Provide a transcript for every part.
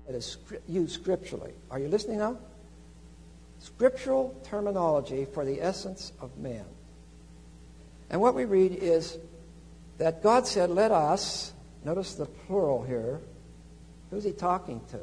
It is used scripturally. Are you listening now? Scriptural terminology for the essence of man. And what we read is that God said, let us, notice the plural here. Who's he talking to?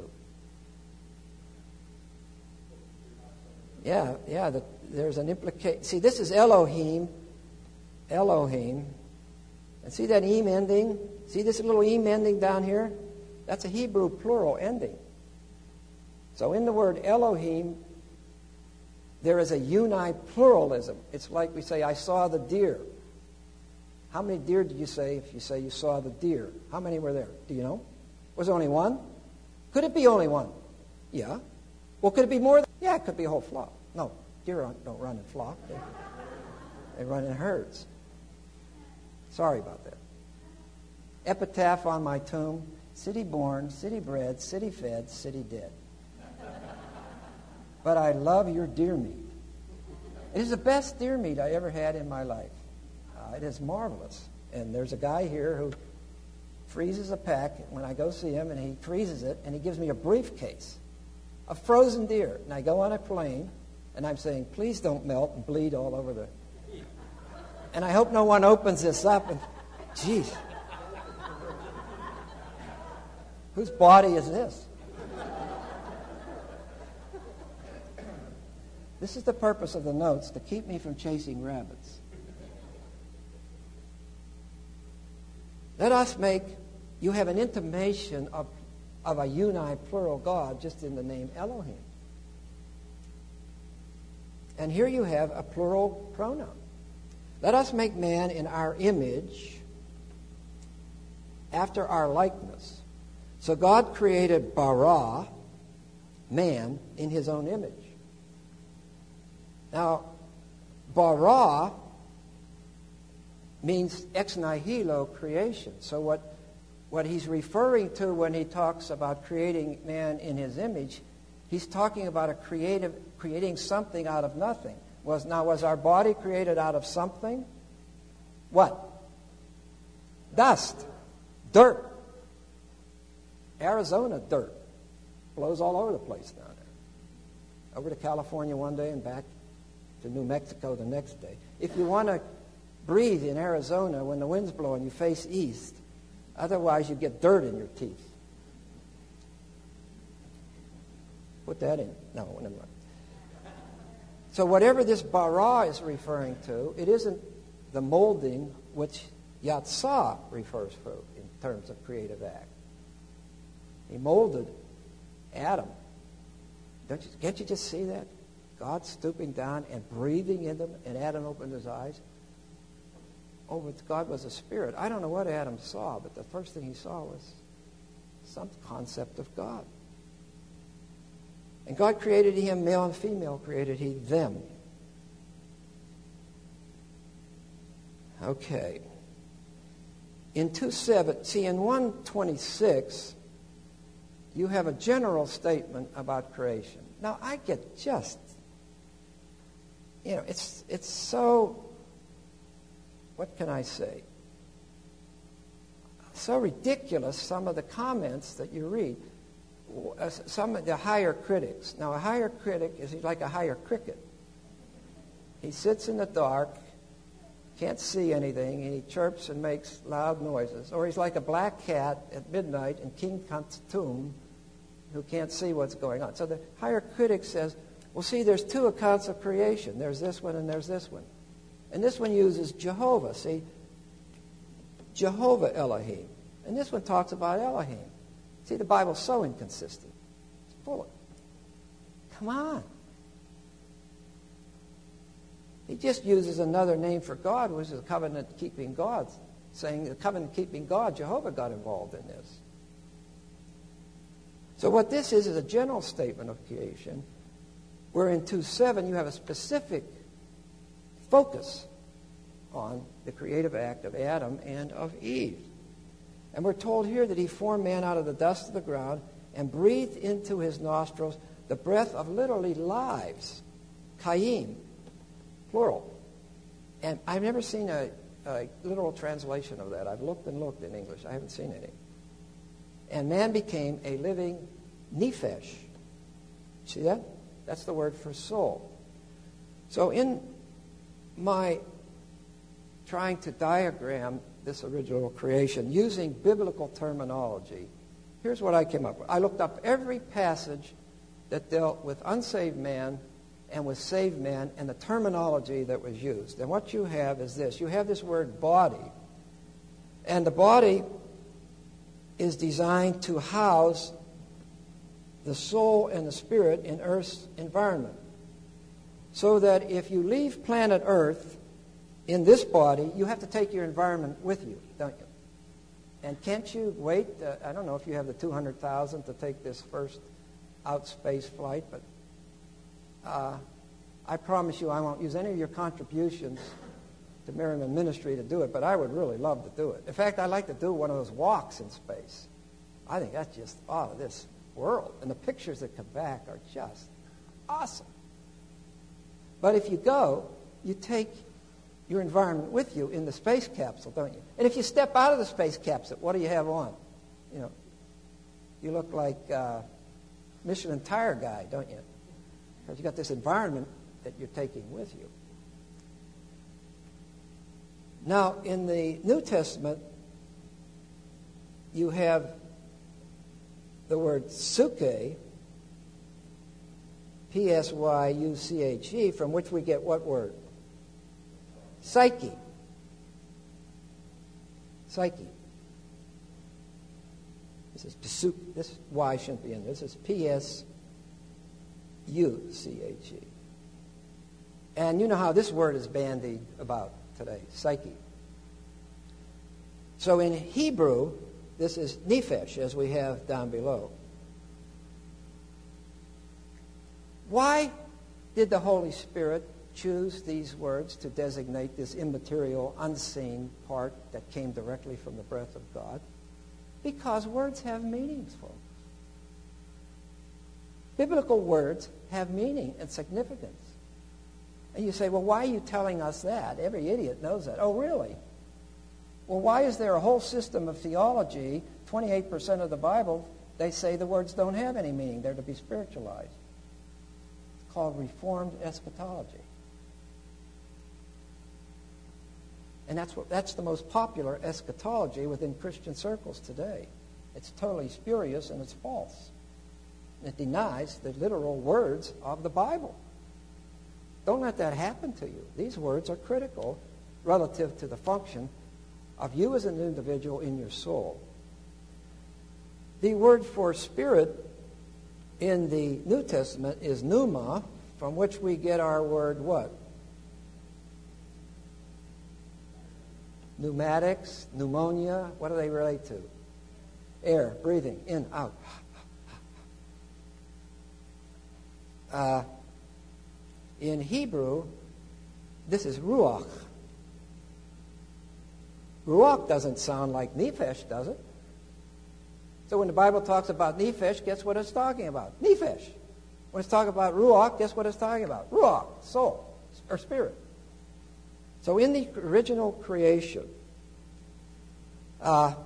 There's an implication. See, this is Elohim. And see that em ending? See this little em ending down here? That's a Hebrew plural ending. So in the word Elohim, there is a unipluralism. It's like we say, I saw the deer. How many deer did you say if you say you saw the deer? How many were there? Do you know? Was there only one? Could it be only one? Yeah. Well, could it be more? Yeah, it could be a whole flock. No, deer don't run in flock. They run in herds. Sorry about that. Epitaph on my tomb, city born, city bred, city fed, city dead. But I love your deer meat. It is the best deer meat I ever had in my life. It is marvelous. And there's a guy here who freezes a pack when I go see him, and he freezes it, and he gives me a briefcase of frozen deer. And I go on a plane, and I'm saying, please don't melt and bleed all over the... And I hope no one opens this up and, geez, whose body is this? This is the purpose of the notes, to keep me from chasing rabbits. Let us make, you have an intimation of a uni-plural God just in the name Elohim. And here you have a plural pronoun. Let us make man in our image, after our likeness. So God created bara, man, in his own image. Now, bara means ex nihilo creation. So what he's referring to when he talks about creating man in his image, he's talking about creating something out of nothing. Was our body created out of something? What? Dust. Dirt. Arizona dirt. Blows all over the place down there. Over to California one day and back to New Mexico the next day. If you want to breathe in Arizona when the wind's blowing, you face east. Otherwise, you get dirt in your teeth. Put that in. No, never mind. So whatever this bara is referring to, it isn't the molding which Yatsah refers to in terms of creative act. He molded Adam. Can't you just see that? God stooping down and breathing in them, and Adam opened his eyes. Oh, but God was a spirit. I don't know what Adam saw, but the first thing he saw was some concept of God. And God created him, male and female created he them. Okay. In 2:7, see, in 1:26, you have a general statement about creation. Now, I get just, it's so, what can I say? So ridiculous, some of the comments that you read. Some of the higher critics. Now, a higher critic is like a higher cricket. He sits in the dark, can't see anything, and he chirps and makes loud noises. Or he's like a black cat at midnight in King Tut's tomb who can't see what's going on. So the higher critic says, well, see, there's two accounts of creation. There's this one and there's this one. And this one uses Jehovah. See, Jehovah Elohim. And this one talks about Elohim. See, the Bible's so inconsistent. It's full of... Come on. He just uses another name for God, which is a covenant-keeping God, saying the covenant-keeping God, Jehovah, got involved in this. So what this is a general statement of creation, where in 2:7 you have a specific focus on the creative act of Adam and of Eve. And we're told here that he formed man out of the dust of the ground and breathed into his nostrils the breath of literally lives. Chaim, plural. And I've never seen a literal translation of that. I've looked and looked in English. I haven't seen any. And man became a living nephesh. See that? That's the word for soul. So in my trying to diagram this original creation using biblical terminology, here's what I came up with. I looked up every passage that dealt with unsaved man and with saved man and the terminology that was used. And what you have is this. You have this word body. And the body is designed to house the soul and the spirit in Earth's environment. So that if you leave planet Earth in this body, you have to take your environment with you, don't you? And can't you wait? I don't know if you have the $200,000 to take this first out space flight, but I promise you I won't use any of your contributions to Merriman Ministry to do it, but I would really love to do it. In fact, I'd like to do one of those walks in space. I think that's just out of this world. And the pictures that come back are just awesome. But if you go, you take your environment with you in the space capsule, don't you? And if you step out of the space capsule, what do you have on? You know, you look like Michelin tire guy, don't you? Because you got this environment that you're taking with you. Now, in the New Testament, you have the word psyche, P-S-Y-U-C-H-E, from which we get what word? Psyche. Psyche. This is psuche. This Y shouldn't be in this. This is P-S-U-C-H-E. And you know how this word is bandied about today, psyche. So in Hebrew, this is nephesh, as we have down below. Why did the Holy Spirit choose these words to designate this immaterial, unseen part that came directly from the breath of God? Because words have meanings, folks. Biblical words have meaning and significance. And you say, well, why are you telling us that? Every idiot knows that. Oh, really? Well, why is there a whole system of theology, 28% of the Bible, they say the words don't have any meaning. They're to be spiritualized. It's called Reformed eschatology. And that's the most popular eschatology within Christian circles today. It's totally spurious and it's false. It denies the literal words of the Bible. Don't let that happen to you. These words are critical relative to the function of you as an individual in your soul. The word for spirit in the New Testament is pneuma, from which we get our word what? Pneumatics, pneumonia, what do they relate to? Air, breathing, in, out. In Hebrew, this is ruach. Ruach doesn't sound like nephesh, does it? So when the Bible talks about nephesh, guess what it's talking about? Nephesh. When it's talking about ruach, guess what it's talking about? Ruach, soul, or spirit. So in the original creation, the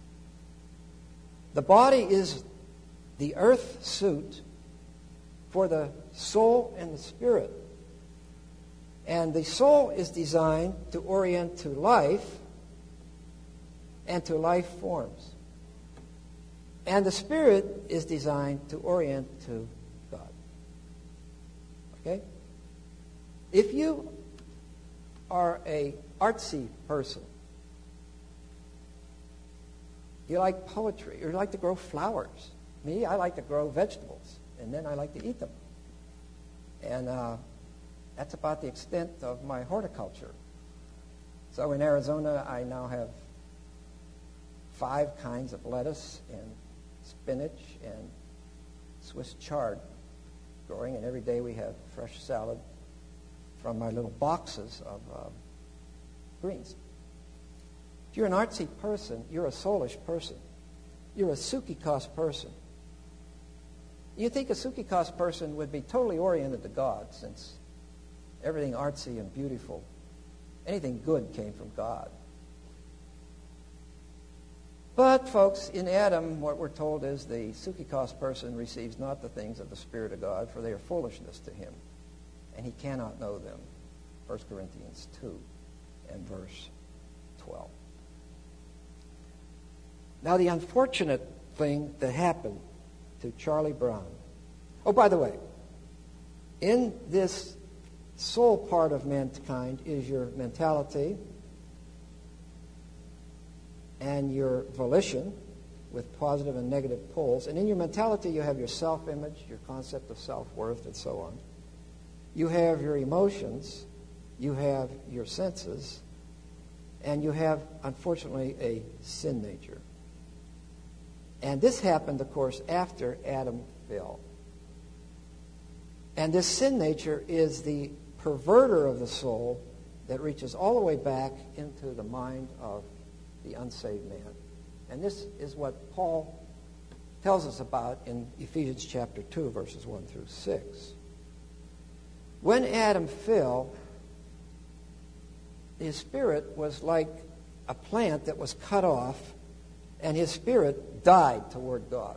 body is the earth suit for the soul and the spirit. And the soul is designed to orient to life and to life forms. And the spirit is designed to orient to God. Okay? If you are a artsy person, you like poetry, or you like to grow flowers. Me, I like to grow vegetables, and then I like to eat them. And that's about the extent of my horticulture. So in Arizona, I now have 5 kinds of lettuce and spinach and Swiss chard growing, and every day we have fresh salad from my little boxes of greens. If you're an artsy person, you're a soulish person. You're a psychikos person. You think a psychikos person would be totally oriented to God, since everything artsy and beautiful, anything good came from God. But, folks, in Adam, what we're told is the Sukikos person receives not the things of the Spirit of God, for they are foolishness to him, and he cannot know them. 1 Corinthians 2 and verse 12. Now, the unfortunate thing that happened to Charlie Brown. Oh, by the way, in this soul part of mankind is your mentality and your volition with positive and negative poles. And in your mentality, you have your self-image, your concept of self-worth, and so on. You have your emotions, you have your senses, and you have, unfortunately, a sin nature. And this happened, of course, after Adam fell. And this sin nature is the perverter of the soul that reaches all the way back into the mind of the unsaved man. And this is what Paul tells us about in Ephesians chapter 2, verses 1 through 6. When Adam fell, his spirit was like a plant that was cut off, and his spirit died toward God.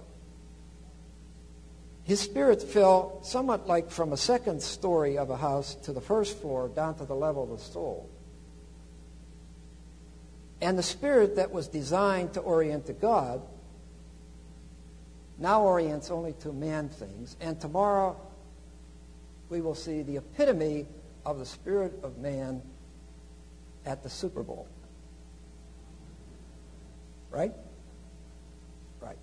His spirit fell somewhat like from a second story of a house to the first floor down to the level of the soul. And the spirit that was designed to orient to God now orients only to man things. And tomorrow we will see the epitome of the spirit of man at the Super Bowl. Right? Right.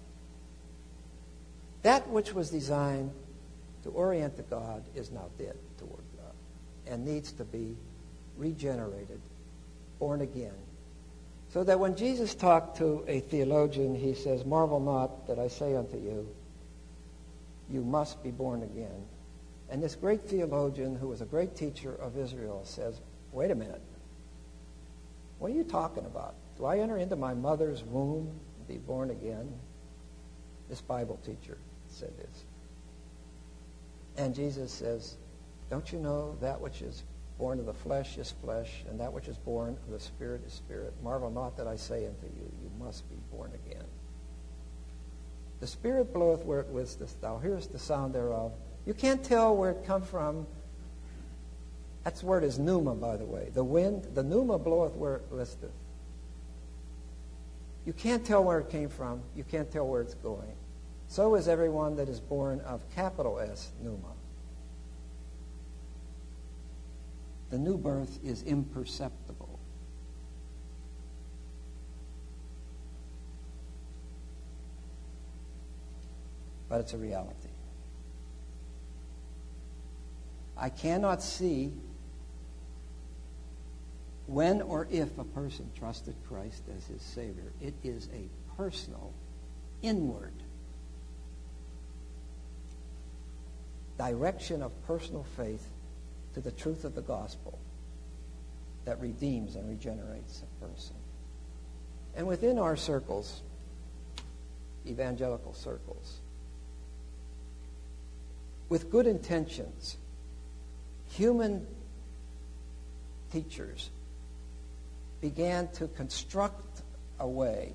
That which was designed to orient to God is now dead toward God and needs to be regenerated, born again. So that when Jesus talked to a theologian, he says, "Marvel not that I say unto you, you must be born again." And this great theologian, who was a great teacher of Israel, says, "Wait a minute. What are you talking about? Do I enter into my mother's womb and be born again?" This Bible teacher said this. And Jesus says, "Don't you know that which is born of the flesh is flesh, and that which is born of the Spirit is spirit? Marvel not that I say unto you, you must be born again. The Spirit bloweth where it listeth. Thou hearest the sound thereof." You can't tell where it come from. That word is pneuma, by the way. The wind, the pneuma bloweth where it listeth. You can't tell where it came from. You can't tell where it's going. So is everyone that is born of capital S, pneuma. The new birth is imperceptible. But it's a reality. I cannot see when or if a person trusted Christ as his Savior. It is a personal, inward direction of personal faith to the truth of the gospel that redeems and regenerates a person. And within our circles, evangelical circles, with good intentions, human teachers began to construct a way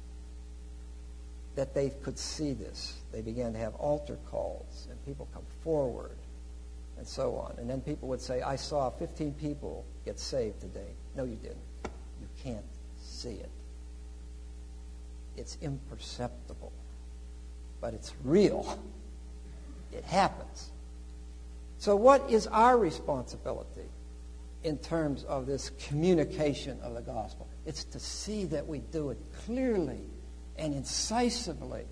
that they could see this. They began to have altar calls, and people come forward, and so on. And then people would say, "I saw 15 people get saved today." No, you didn't. You can't see it. It's imperceptible, but it's real. It happens. So what is our responsibility in terms of this communication of the gospel? It's to see that we do it clearly and incisively.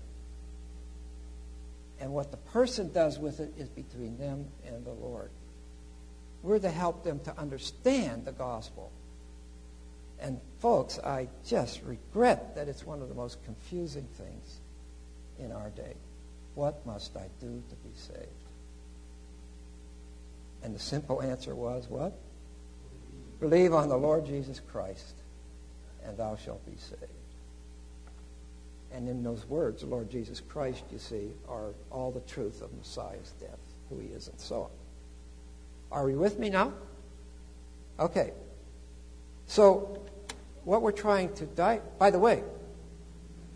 And what the person does with it is between them and the Lord. We're to help them to understand the gospel. And folks, I just regret that it's one of the most confusing things in our day. What must I do to be saved? And the simple answer was what? Believe on the Lord Jesus Christ, and thou shalt be saved. And in those words, the Lord Jesus Christ, you see, are all the truth of Messiah's death, who he is, and so on. Are we with me now? Okay. So, what we're trying to by the way,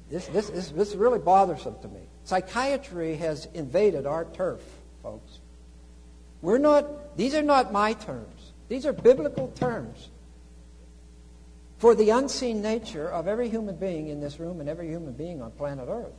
This is really bothersome to me. Psychiatry has invaded our turf, folks. These are not my terms. These are biblical terms for the unseen nature of every human being in this room and every human being on planet Earth.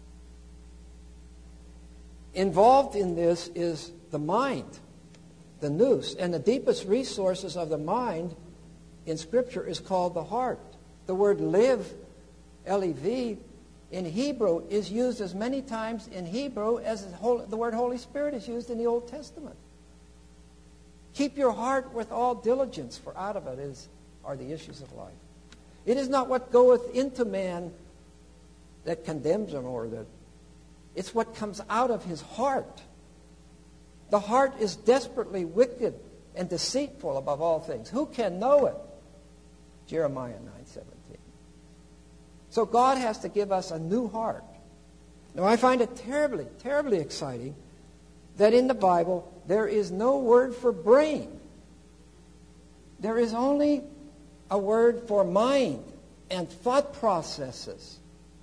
Involved in this is the mind, the nous, and the deepest resources of the mind in Scripture is called the heart. The word live, L-E-V, in Hebrew is used as many times in Hebrew as the word Holy Spirit is used in the Old Testament. Keep your heart with all diligence, for out of it are the issues of life. It is not what goeth into man that condemns him, it's what comes out of his heart. The heart is desperately wicked and deceitful above all things. Who can know it? Jeremiah 9:17. So God has to give us a new heart. Now I find it terribly, terribly exciting that in the Bible there is no word for brain. There is only a word for mind and thought processes.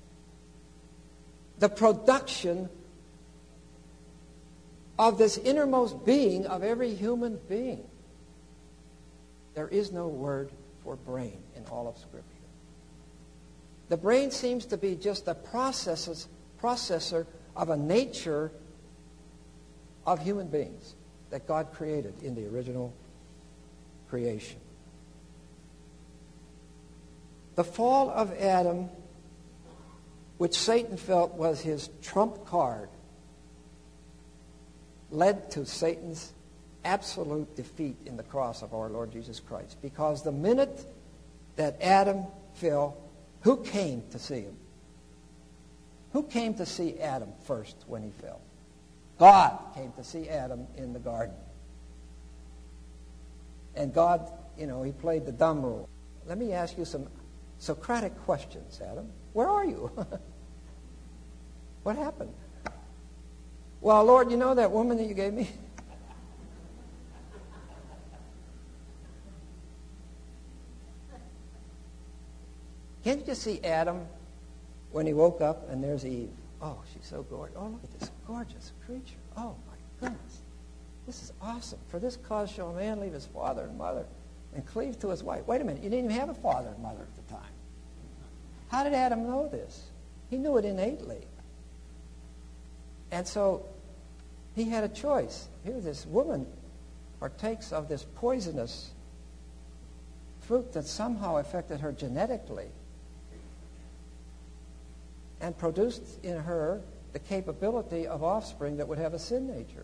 The production of this innermost being of every human being. There is no word for brain in all of Scripture. The brain seems to be just a processor of a nature of human beings that God created in the original creation. The fall of Adam, which Satan felt was his trump card, led to Satan's absolute defeat in the cross of our Lord Jesus Christ. Because the minute that Adam fell, who came to see him? Who came to see Adam first when he fell? God came to see Adam in the garden. And God, he played the dumb rule. Let me ask you some Socratic questions, Adam. Where are you? What happened? Well, Lord, you know that woman that you gave me? Can't you just see Adam when he woke up and there's Eve? Oh, she's so gorgeous. Oh, look at this gorgeous creature. Oh, my goodness. This is awesome. For this cause shall a man leave his father and mother and cleave to his wife. Wait a minute. You didn't even have a father and mother at the time. How did Adam know this? He knew it innately. And so he had a choice. Here this woman partakes of this poisonous fruit that somehow affected her genetically and produced in her the capability of offspring that would have a sin nature.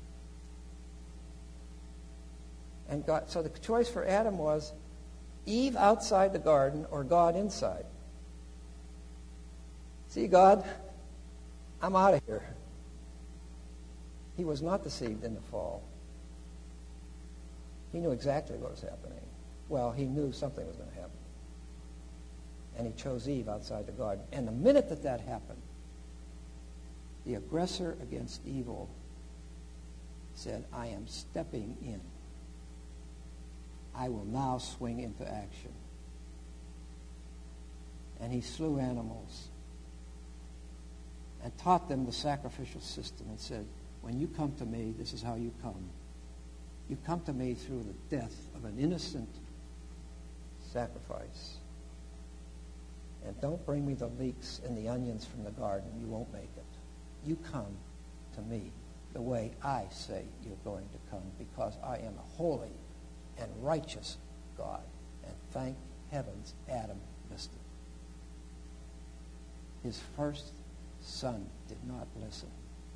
And so the choice for Adam was Eve outside the garden or God inside. See, God, I'm out of here. He was not deceived in the fall. He knew exactly what was happening. Well, he knew something was going to happen. And he chose Eve outside the garden. And the minute that happened, the aggressor against evil said, I am stepping in. I will now swing into action. And he slew animals and taught them the sacrificial system and said, when you come to me, this is how you come. You come to me through the death of an innocent sacrifice. And don't bring me the leeks and the onions from the garden. You won't make it. You come to me the way I say you're going to come, because I am a holy and righteous God. And thank heavens Adam missed it. His first son did not listen.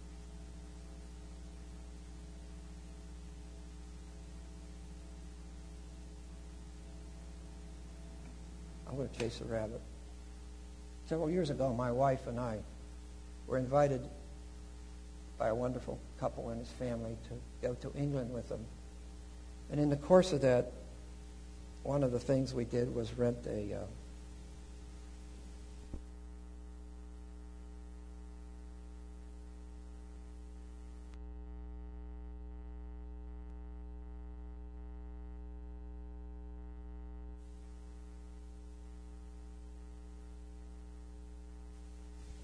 I'm going to chase a rabbit. Several years ago, my wife and I were invited by a wonderful couple and his family to go to England with them. And in the course of that, one of the things we did was rent a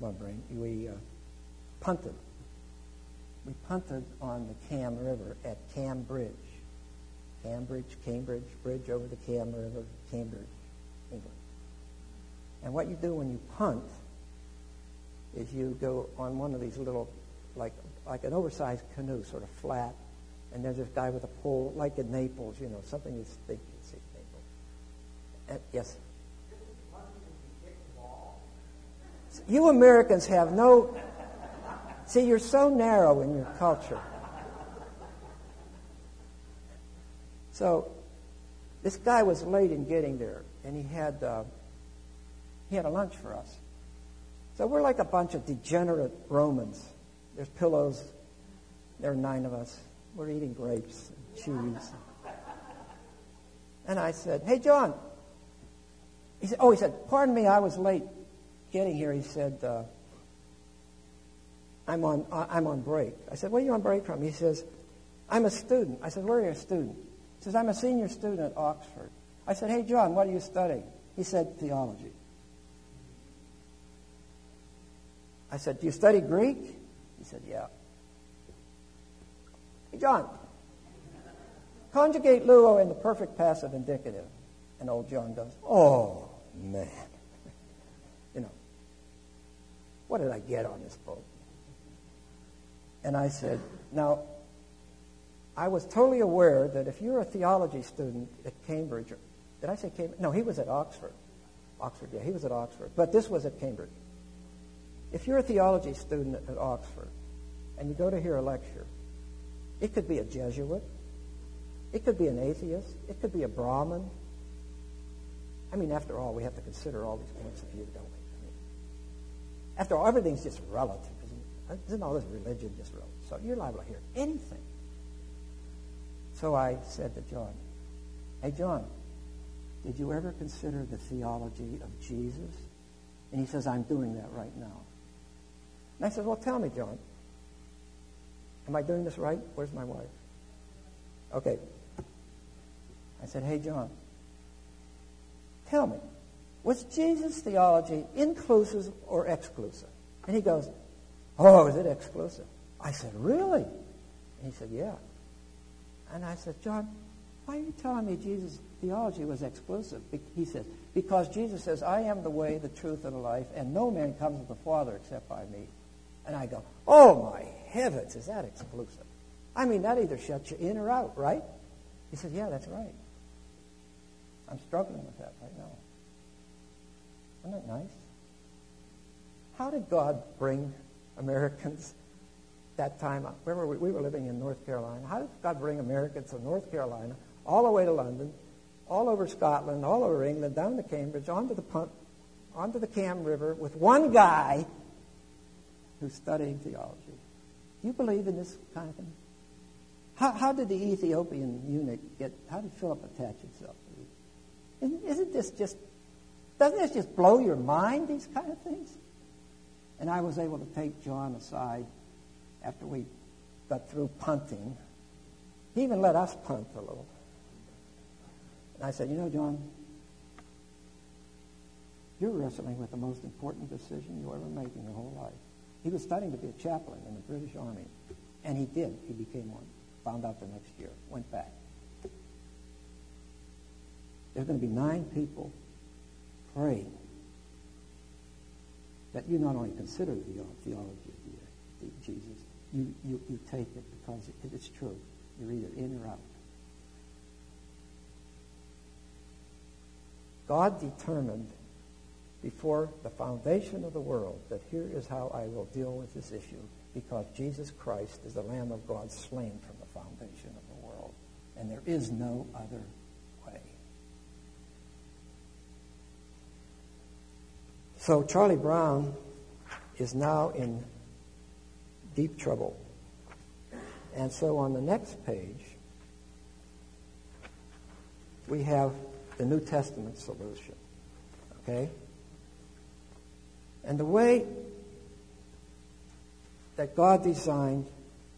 come on, Brain. We punted. We punted on the Cam River at Cambridge. Cambridge Bridge over the Cam River, Cambridge, England. And what you do when you punt is you go on one of these little, like an oversized canoe, sort of flat, and there's this guy with a pole, like in Naples, something you think you'd see in Naples. Yes? You Americans have no... See, you're so narrow in your culture. So, this guy was late in getting there, and he had a lunch for us. So we're like a bunch of degenerate Romans. There's pillows. There are 9 of us. We're eating grapes and cheese. And I said, "Hey, John." He said, "Pardon me, I was late getting here." He said, I'm on break. I said, "Where are you on break from?" He says, "I'm a student." I said, "Where are you a student?" He says, "I'm a senior student at Oxford." I said, "Hey, John, what are you studying?" He said, "Theology." I said, "Do you study Greek?" He said, "Yeah." "Hey, John, conjugate luo in the perfect passive indicative." And old John goes, "Oh, man. What did I get on this boat?" And I said, "Now, I was totally aware that if you're a theology student at Cambridge," did I say Cambridge? No, he was at Oxford. Yeah, he was at Oxford. But this was at Cambridge. If you're a theology student at Oxford and you go to hear a lecture, it could be a Jesuit, it could be an atheist, it could be a Brahmin. I mean, after all, we have to consider all these points of view, don't we? After all, everything's just relative. Isn't all this religion just relative? So you're liable to hear anything. So I said to John, "Hey, John, did you ever consider the theology of Jesus?" And he says, "I'm doing that right now." And I said, "Well, tell me, John, am I doing this right? Where's my wife?" Okay. I said, "Hey, John, tell me, was Jesus' theology inclusive or exclusive?" And he goes, "Oh, is it exclusive?" I said, "Really?" And he said, "Yeah." And I said, "John, why are you telling me Jesus' theology was exclusive?" He says, "Because Jesus says, 'I am the way, the truth, and the life, and no man comes to the Father except by me.'" And I go, "Oh, my heavens, is that exclusive? I mean, that either shuts you in or out, right?" He said, "Yeah, that's right. I'm struggling with that right now." Isn't that nice? How did God bring Americans that time? Where were we? We were living in North Carolina. How did God bring Americans from North Carolina all the way to London, all over Scotland, all over England, down to Cambridge, onto the Cam River with one guy who's studying theology? Do you believe in this kind of thing? How did the Ethiopian eunuch how did Philip attach himself to you? Doesn't this just blow your mind, these kind of things? And I was able to take John aside after we got through punting. He even let us punt a little. And I said, "John, you're wrestling with the most important decision you'll ever make in your whole life." He was studying to be a chaplain in the British Army. And he did. He became one. Found out the next year. Went back. There's going to be 9 people praying that you not only consider the theology of Jesus, you take it because it's true. You're either in or out. God determined before the foundation of the world that here is how I will deal with this issue, because Jesus Christ is the Lamb of God slain from the foundation of the world. And there is no other way. So Charlie Brown is now in deep trouble. And so on the next page, we have the New Testament solution. Okay? And the way that God designed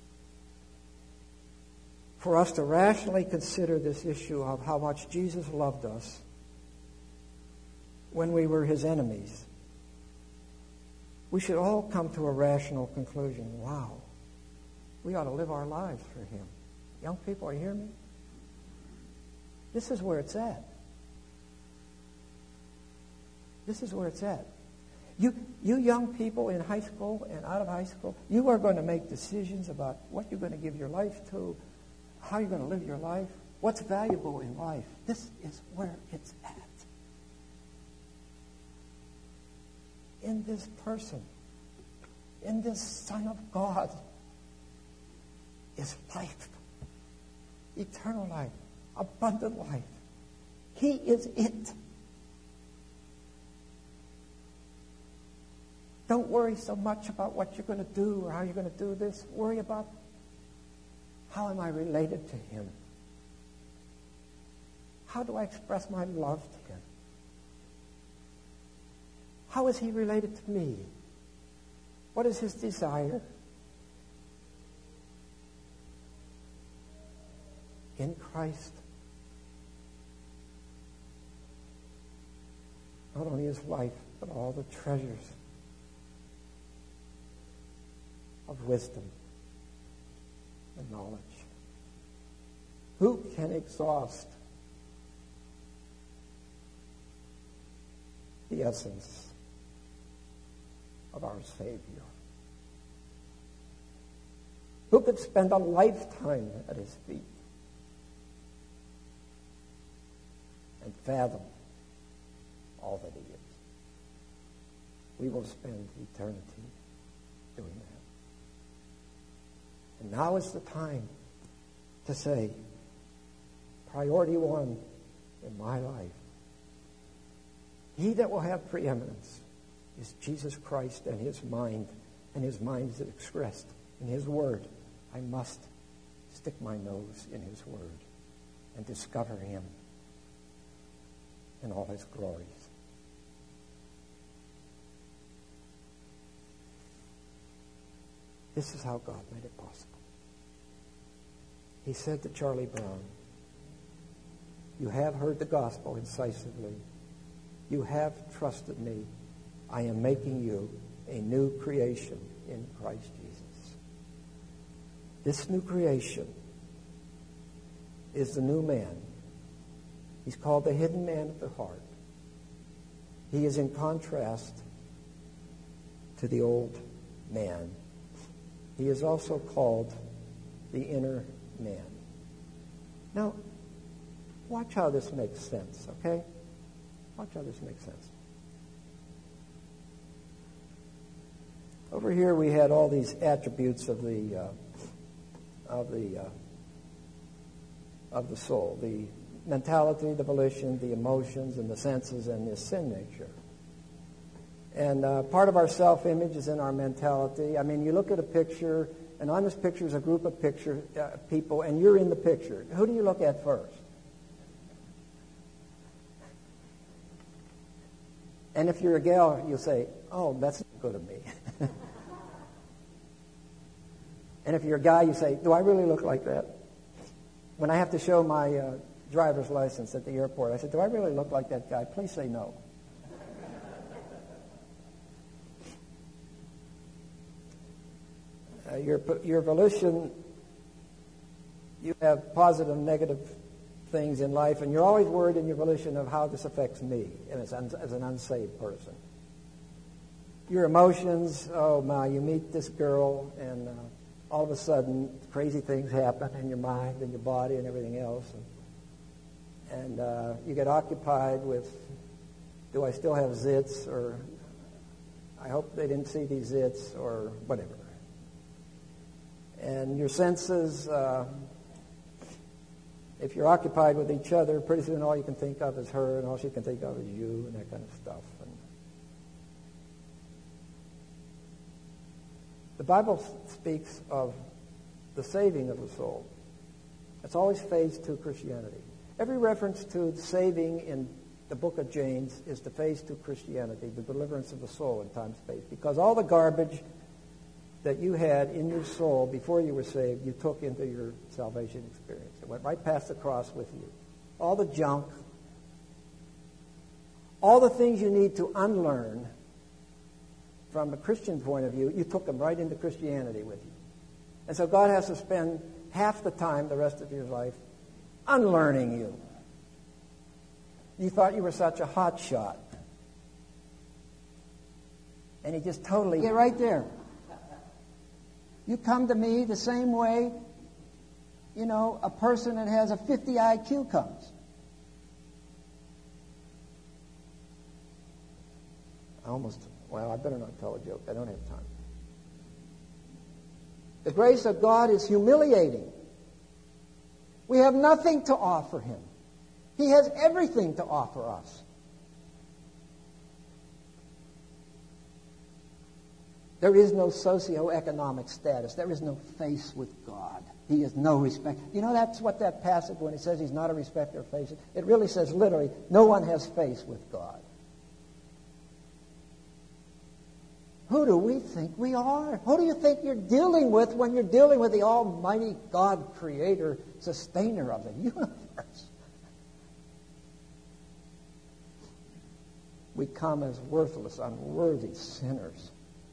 for us to rationally consider this issue of how much Jesus loved us when we were his enemies we should all come to a rational conclusion. Wow, we ought to live our lives for Him. Young people, you hear me? This is where it's at. This is where it's at. You young people in high school and out of high school, you are going to make decisions about what you're going to give your life to, how you're going to live your life, what's valuable in life. This is where it's at. In this person, in this Son of God, is life, eternal life, abundant life. He is it. Don't worry so much about what you're going to do or how you're going to do this. Worry about how am I related to Him? How do I express my love to Him? How is He related to me? What is His desire? In Christ, not only His life, but all the treasures of wisdom and knowledge. Who can exhaust the essence of our Savior? Who could spend a lifetime at His feet and fathom all that He is? We will spend eternity doing that. And now is the time to say, priority one in my life, He that will have preeminence is Jesus Christ and His mind is expressed in His Word. I must stick my nose in His Word and discover Him in all His glories. This is how God made it possible. He said to Charlie Brown, you have heard the gospel incisively. You have trusted me. I am making you a new creation in Christ Jesus. This new creation is the new man. He's called the hidden man of the heart. He is in contrast to the old man. He is also called the inner man. Now, watch how this makes sense, okay? Watch how this makes sense. Over here we had all these attributes of the soul: the mentality, the volition, the emotions, and the senses, and the sin nature. And part of our self-image is in our mentality. I mean, you look at a picture, and on this picture is a group of people, and you're in the picture. Who do you look at first? And if you're a gal, you'll say, oh, that's not good of me. And if you're a guy, you say, do I really look like that? When I have to show my driver's license at the airport, I said, do I really look like that guy? Please say no. Your volition, you have positive and negative things in life, and you're always worried in your volition of how this affects me as an unsaved person. Your emotions, oh my, you meet this girl, and all of a sudden crazy things happen in your mind and your body and everything else. And you get occupied with, do I still have zits, or I hope they didn't see these zits, or whatever. And your senses, if you're occupied with each other, pretty soon all you can think of is her, and all she can think of is you, and that kind of stuff. And the Bible speaks of the saving of the soul. That's always phase 2 Christianity. Every reference to saving in the book of James is the phase 2 Christianity, the deliverance of the soul in time and space. Because all the garbage that you had in your soul before you were saved, you took into your salvation experience. It went right past the cross with you. All the junk, all the things you need to unlearn from a Christian point of view, you took them right into Christianity with you. And so God has to spend half the time, the rest of your life, unlearning you. You thought you were such a hot shot. And he just totally get right there. You come to me the same way, a person that has a 50 IQ comes. I better not tell a joke. I don't have time. The grace of God is humiliating. We have nothing to offer him. He has everything to offer us. There is no socioeconomic status. There is no face with God. He is no respect. That's what that passage, when it says he's not a respecter of faces, it really says literally, no one has face with God. Who do we think we are? Who do you think you're dealing with when you're dealing with the Almighty God, Creator, Sustainer of the universe? We come as worthless, unworthy sinners.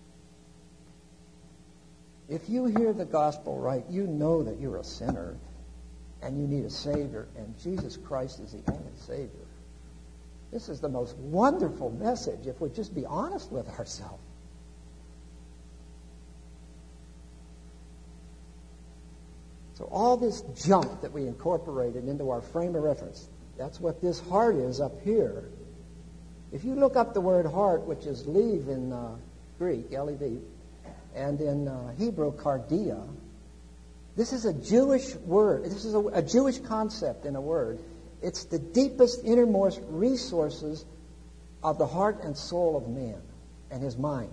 If you hear the gospel right, you know that you're a sinner and you need a Savior, and Jesus Christ is the only Savior. This is the most wonderful message if we just be honest with ourselves. So all this junk that we incorporated into our frame of reference, that's what this heart is up here. If you look up the word heart, which is lev in Greek, L-E-V, and in Hebrew, cardia, this is a Jewish word. This is a Jewish concept in a word. It's the deepest, innermost resources of the heart and soul of man and his mind.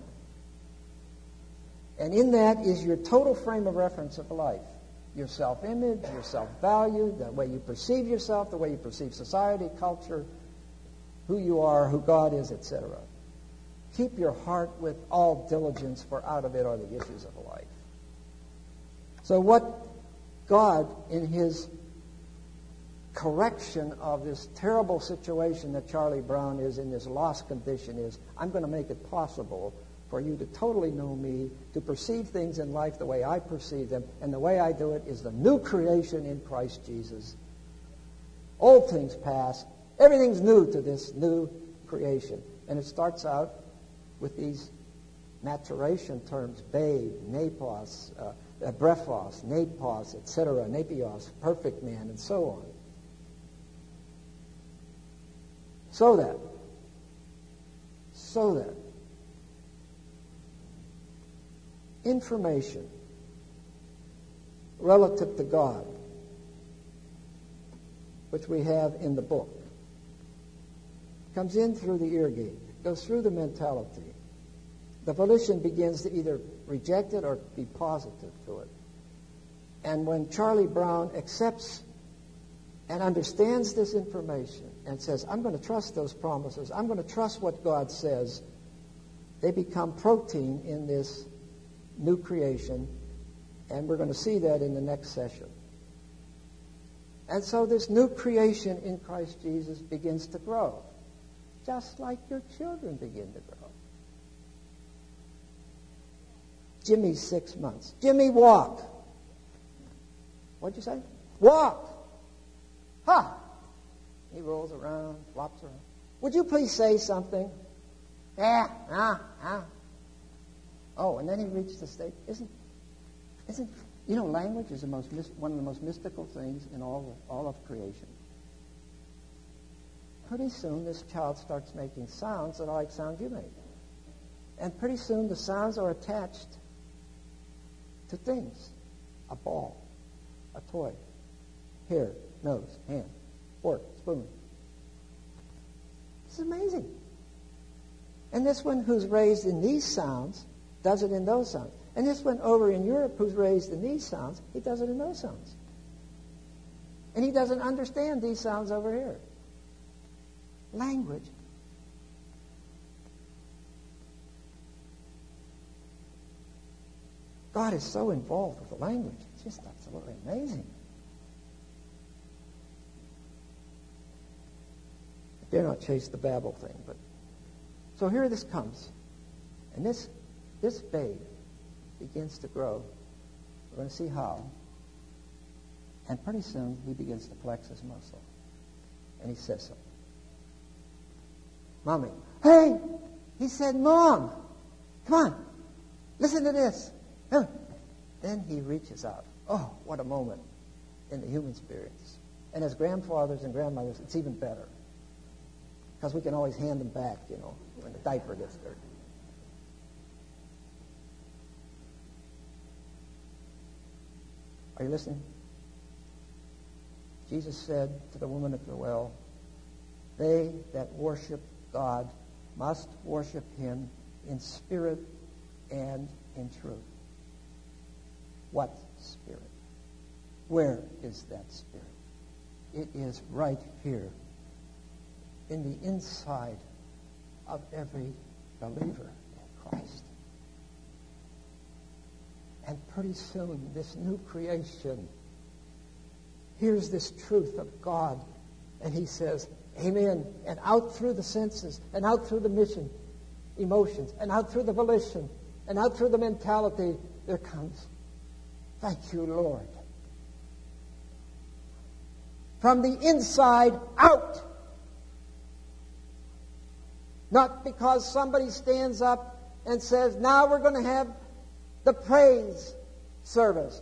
And in that is your total frame of reference of life. Your self-image, your self-value, the way you perceive yourself, the way you perceive society, culture, who you are, who God is, etc. Keep your heart with all diligence, for out of it are the issues of life. So what God, in his correction of this terrible situation that Charlie Brown is in, this lost condition, is, I'm going to make it possible for you to totally know me, to perceive things in life the way I perceive them, and the way I do it is the new creation in Christ Jesus. Old things pass, everything's new to this new creation. And it starts out with these maturation terms, babe, napos, brephos, napos, etc., napios, perfect man, and so on. So that information relative to God, which we have in the book, comes in through the ear gate, goes through the mentality. The volition begins to either reject it or be positive to it. And when Charlie Brown accepts and understands this information and says, I'm going to trust those promises, I'm going to trust what God says, they become protein in this new creation, and we're going to see that in the next session. And so this new creation in Christ Jesus begins to grow, just like your children begin to grow. Jimmy's 6 months. Jimmy, walk. What'd you say? Walk. Ha! He rolls around, flops around. Would you please say something? Oh, and then he reached the state. Isn't language is one of the most mystical things in all of creation. Pretty soon this child starts making sounds that are like sounds you make. And pretty soon the sounds are attached to things. A ball, a toy, hair, nose, hand, fork, spoon. It's amazing. And this one who's raised in these sounds does it in those sounds. And this one over in Europe who's raised in these sounds, he does it in those sounds. And he doesn't understand these sounds over here. Language. God is so involved with the language. It's just absolutely amazing. I dare not chase the Babel thing, but so here this comes. And this babe begins to grow. We're going to see how. And pretty soon he begins to flex his muscle. And he says something. Mommy. Hey! He said, Mom! Come on! Listen to this. Then he reaches out. Oh, what a moment in the human experience. And as grandfathers and grandmothers, it's even better. Because we can always hand them back, when the diaper gets dirty. Are you listening? Jesus said to the woman at the well, they that worship God must worship him in spirit and in truth. What spirit? Where is that spirit? It is right here in the inside of every believer in Christ. And pretty soon, this new creation hears this truth of God, and he says, amen. And out through the senses, and out through the emotions, and out through the volition, and out through the mentality, there comes, thank you, Lord. From the inside out. Not because somebody stands up and says, now we're going to have the praise service.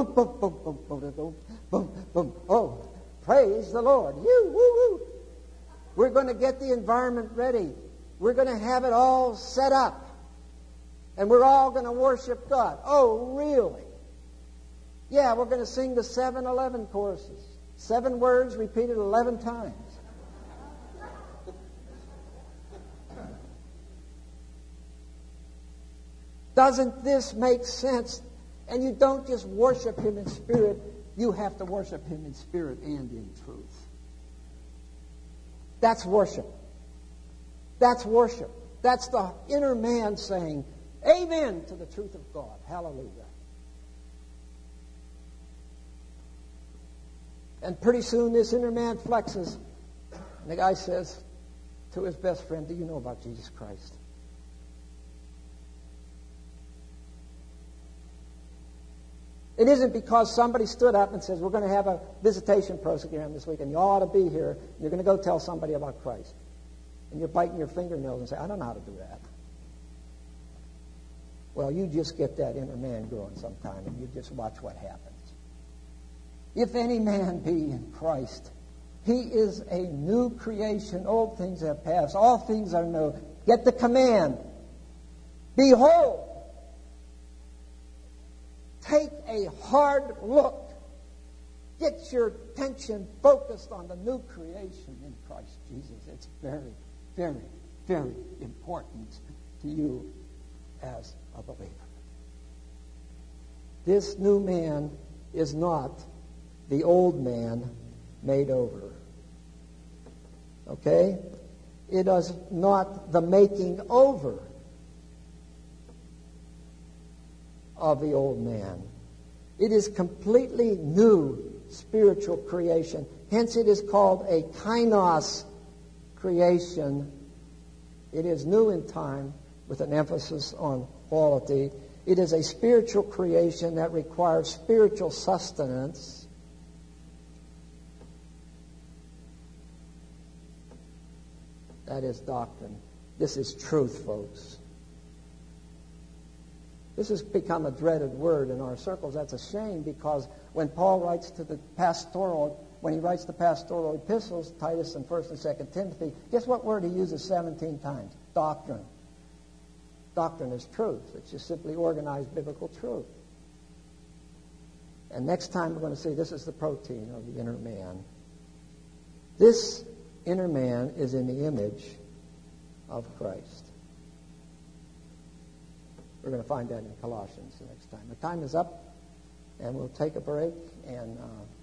Oh, praise the Lord. We're going to get the environment ready. We're going to have it all set up. And we're all going to worship God. Oh, really? Yeah, we're going to sing the 7-11 choruses. 7 words repeated 11 times. Doesn't this make sense? And you don't just worship him in spirit, you have to worship him in spirit and in truth. That's worship. That's worship. That's the inner man saying, amen to the truth of God. Hallelujah. And pretty soon this inner man flexes. And the guy says to his best friend, do you know about Jesus Christ? It isn't because somebody stood up and says, we're going to have a visitation program this week and you ought to be here. You're going to go tell somebody about Christ. And you're biting your fingernails and say, I don't know how to do that. Well, you just get that inner man growing sometime and you just watch what happens. If any man be in Christ, he is a new creation. Old things have passed. All things are new. Get the command. Behold. Take a hard look. Get your attention focused on the new creation in Christ Jesus. It's very, very, very important to you as a believer. This new man is not the old man made over. Okay? It is not the making over of the old man. It is completely new spiritual creation. Hence it is called a kainos creation. It is new in time with an emphasis on quality. It is a spiritual creation that requires spiritual sustenance. That is doctrine. This is truth, folks. This has become a dreaded word in our circles. That's a shame because when Paul writes to the pastoral epistles, Titus and 1st and 2nd Timothy, guess what word he uses 17 times? Doctrine. Doctrine is truth. It's just simply organized biblical truth. And next time we're going to see this is the protein of the inner man. This inner man is in the image of Christ. We're going to find that in Colossians the next time. The time is up, and we'll take a break and